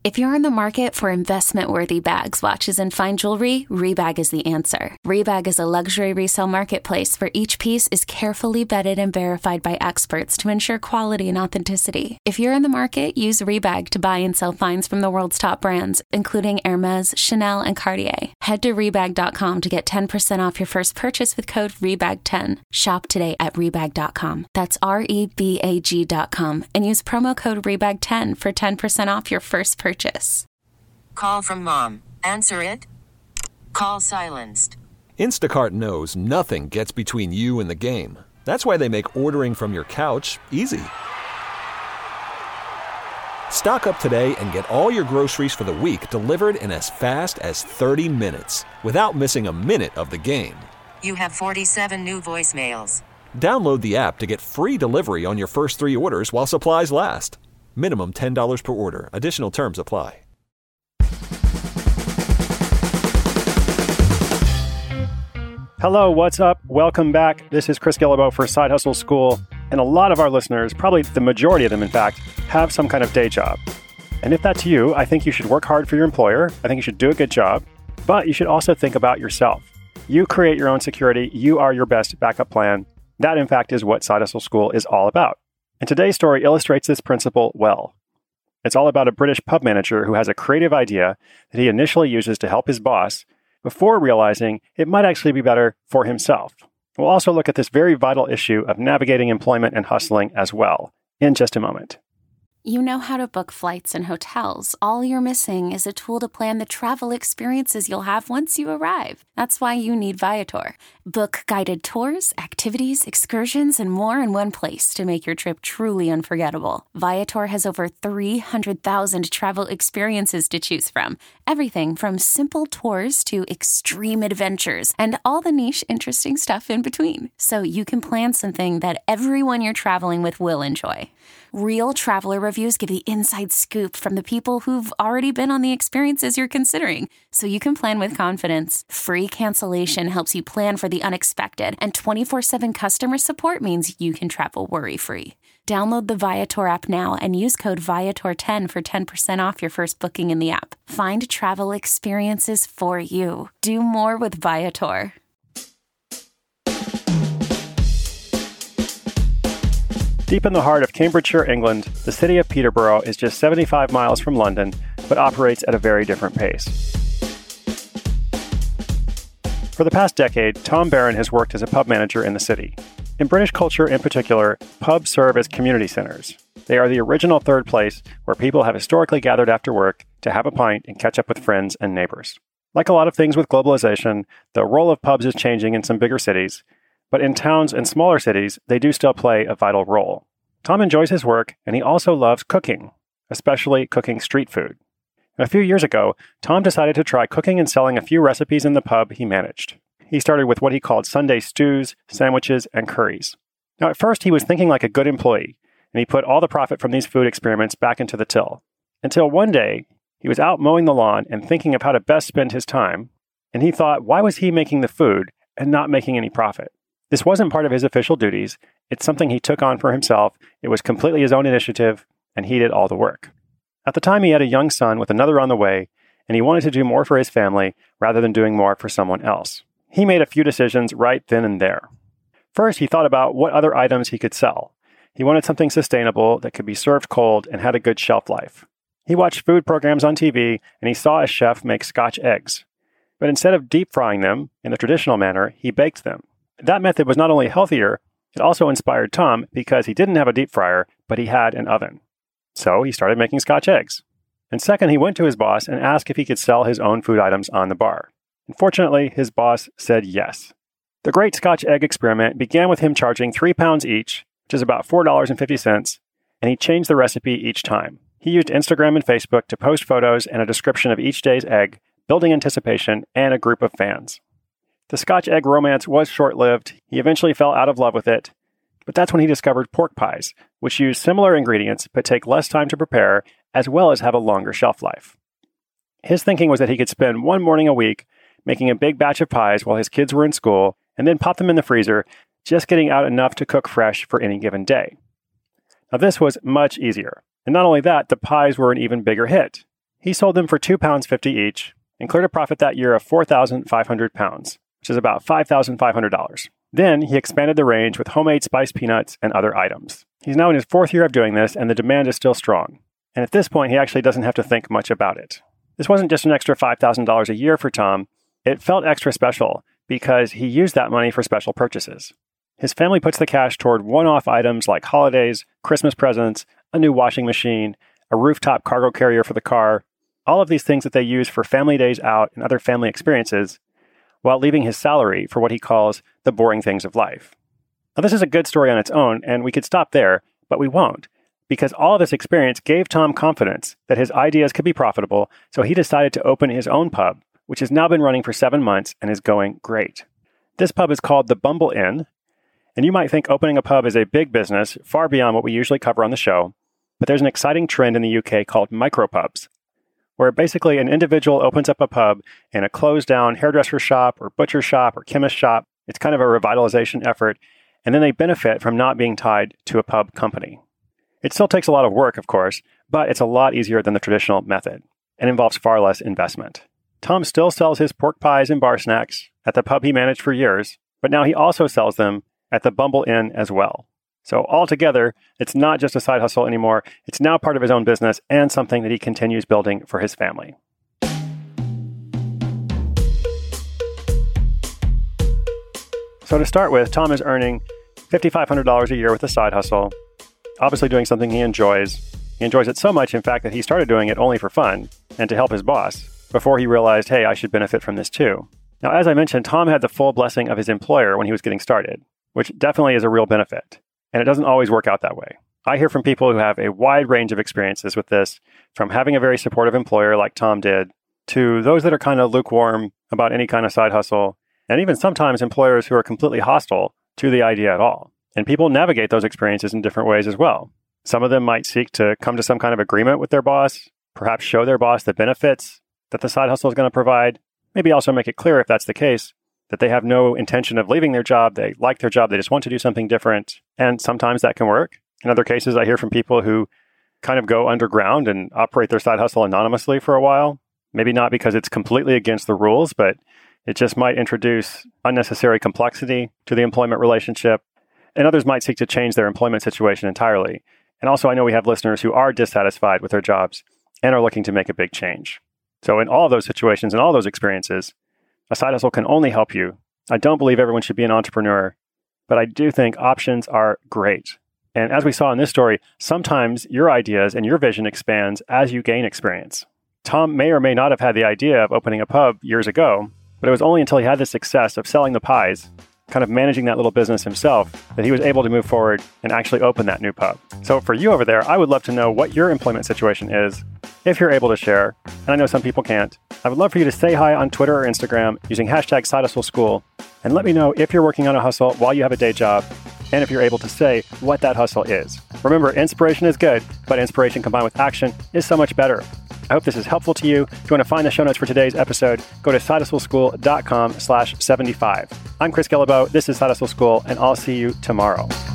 If you're in the market for investment-worthy bags, watches, and fine jewelry, Rebag is the answer. Rebag is a luxury resale marketplace where each piece is carefully vetted and verified by experts to ensure quality and authenticity. If you're in the market, use Rebag to buy and sell finds from the world's top brands, including Hermes, Chanel, and Cartier. Head to Rebag.com to get 10% off your first purchase with code REBAG10. Shop today at Rebag.com. That's REBAG.com and use promo code REBAG10 for 10% off your first purchase. Call from mom. Answer it. Call silenced. Instacart knows nothing gets between you and the game. That's why they make ordering from your couch easy. Stock up today and get all your groceries for the week delivered in as fast as 30 minutes without missing a minute of the game. You have 47 new voicemails. Download the app to get free delivery on your first 3 orders while supplies last. Minimum $10 per order. Additional terms apply. Hello, what's up? Welcome back. This is Chris Guillebeau for Side Hustle School. And a lot of our listeners, probably the majority of them in fact, have some kind of day job. And if that's you, I think you should work hard for your employer. I think you should do a good job. But you should also think about yourself. You create your own security. You are your best backup plan. That, in fact, is what Side Hustle School is all about. And today's story illustrates this principle well. It's all about a British pub manager who has a creative idea that he initially uses to help his boss before realizing it might actually be better for himself. We'll also look at this very vital issue of navigating employment and hustling as well in just a moment. You know how to book flights and hotels. All you're missing is a tool to plan the travel experiences you'll have once you arrive. That's why you need Viator. Book guided tours, activities, excursions, and more in one place to make your trip truly unforgettable. Viator has over 300,000 travel experiences to choose from. Everything from simple tours to extreme adventures and all the niche, interesting stuff in between. So you can plan something that everyone you're traveling with will enjoy. Real traveler reviews give the inside scoop from the people who've already been on the experiences you're considering, so you can plan with confidence. Free cancellation helps you plan for the unexpected, and 24/7 customer support means you can travel worry-free. Download the Viator app now and use code Viator10 for 10% off your first booking in the app. Find travel experiences for you. Do more with Viator. Deep in the heart of Cambridgeshire, England, the city of Peterborough is just 75 miles from London, but operates at a very different pace. For the past decade, Tom Barron has worked as a pub manager in the city. In British culture in particular, pubs serve as community centers. They are the original third place where people have historically gathered after work to have a pint and catch up with friends and neighbors. Like a lot of things with globalization, the role of pubs is changing in some bigger cities, but in towns and smaller cities, they do still play a vital role. Tom enjoys his work, and he also loves cooking, especially cooking street food. And a few years ago, Tom decided to try cooking and selling a few recipes in the pub he managed. He started with what he called Sunday stews, sandwiches, and curries. Now, at first, he was thinking like a good employee, and he put all the profit from these food experiments back into the till. Until one day, he was out mowing the lawn and thinking of how to best spend his time, and he thought, why was he making the food and not making any profit? This wasn't part of his official duties. It's something he took on for himself. It was completely his own initiative, and he did all the work. At the time, he had a young son with another on the way, and he wanted to do more for his family rather than doing more for someone else. He made a few decisions right then and there. First, he thought about what other items he could sell. He wanted something sustainable that could be served cold and had a good shelf life. He watched food programs on TV, and he saw a chef make Scotch eggs. But instead of deep frying them in the traditional manner, he baked them. That method was not only healthier, it also inspired Tom because he didn't have a deep fryer, but he had an oven. So he started making Scotch eggs. And second, he went to his boss and asked if he could sell his own food items on the bar. Unfortunately, his boss said yes. The Great Scotch Egg Experiment began with him charging £3 each, which is about $4.50, and he changed the recipe each time. He used Instagram and Facebook to post photos and a description of each day's egg, building anticipation and a group of fans. The Scotch egg romance was short-lived. He eventually fell out of love with it, but that's when he discovered pork pies, which use similar ingredients but take less time to prepare, as well as have a longer shelf life. His thinking was that he could spend one morning a week making a big batch of pies while his kids were in school, and then pop them in the freezer, just getting out enough to cook fresh for any given day. Now this was much easier. And not only that, the pies were an even bigger hit. He sold them for £2.50 each and cleared a profit that year of £4,500, which is about $5,500. Then he expanded the range with homemade spiced peanuts and other items. He's now in his 4th year of doing this, and the demand is still strong. And at this point, he actually doesn't have to think much about it. This wasn't just an extra $5,000 a year for Tom. It felt extra special because he used that money for special purchases. His family puts the cash toward one-off items like holidays, Christmas presents, a new washing machine, a rooftop cargo carrier for the car, all of these things that they use for family days out and other family experiences, while leaving his salary for what he calls the boring things of life. Now, this is a good story on its own, and we could stop there, but we won't, because all of this experience gave Tom confidence that his ideas could be profitable, so he decided to open his own pub, which has now been running for 7 months and is going great. This pub is called the Bumble Inn, and you might think opening a pub is a big business, far beyond what we usually cover on the show, but there's an exciting trend in the UK called micropubs, where basically an individual opens up a pub in a closed-down hairdresser shop or butcher shop or chemist shop. It's kind of a revitalization effort, and then they benefit from not being tied to a pub company. It still takes a lot of work, of course, but it's a lot easier than the traditional method and involves far less investment. Tom still sells his pork pies and bar snacks at the pub he managed for years, but now he also sells them at the Bumble Inn as well. So altogether, it's not just a side hustle anymore. It's now part of his own business and something that he continues building for his family. So to start with, Tom is earning $5,500 a year with a side hustle, obviously doing something he enjoys. He enjoys it so much, in fact, that he started doing it only for fun and to help his boss before he realized, hey, I should benefit from this too. Now, as I mentioned, Tom had the full blessing of his employer when he was getting started, which definitely is a real benefit. And it doesn't always work out that way. I hear from people who have a wide range of experiences with this, from having a very supportive employer like Tom did, to those that are kind of lukewarm about any kind of side hustle, and even sometimes employers who are completely hostile to the idea at all. And people navigate those experiences in different ways as well. Some of them might seek to come to some kind of agreement with their boss, perhaps show their boss the benefits that the side hustle is going to provide, maybe also make it clear, if that's the case, that they have no intention of leaving their job, they like their job, they just want to do something different. And sometimes that can work. In other cases, I hear from people who kind of go underground and operate their side hustle anonymously for a while. Maybe not because it's completely against the rules, but it just might introduce unnecessary complexity to the employment relationship. And others might seek to change their employment situation entirely. And also, I know we have listeners who are dissatisfied with their jobs and are looking to make a big change. So in all of those situations and all those experiences, a side hustle can only help you. I don't believe everyone should be an entrepreneur, but I do think options are great. And as we saw in this story, sometimes your ideas and your vision expands as you gain experience. Tom may or may not have had the idea of opening a pub years ago, but it was only until he had the success of selling the pies, kind of managing that little business himself, that he was able to move forward and actually open that new pub. So for you over there, I would love to know what your employment situation is, if you're able to share, and I know some people can't. I would love for you to say hi on Twitter or Instagram using hashtag SideHustleSchool, and let me know if you're working on a hustle while you have a day job, and if you're able to say what that hustle is. Remember, inspiration is good, but inspiration combined with action is so much better. I hope this is helpful to you. If you want to find the show notes for today's episode, go to sidehustleschool.com/75. I'm Chris Guillebeau. This is Side Hustle School, and I'll see you tomorrow.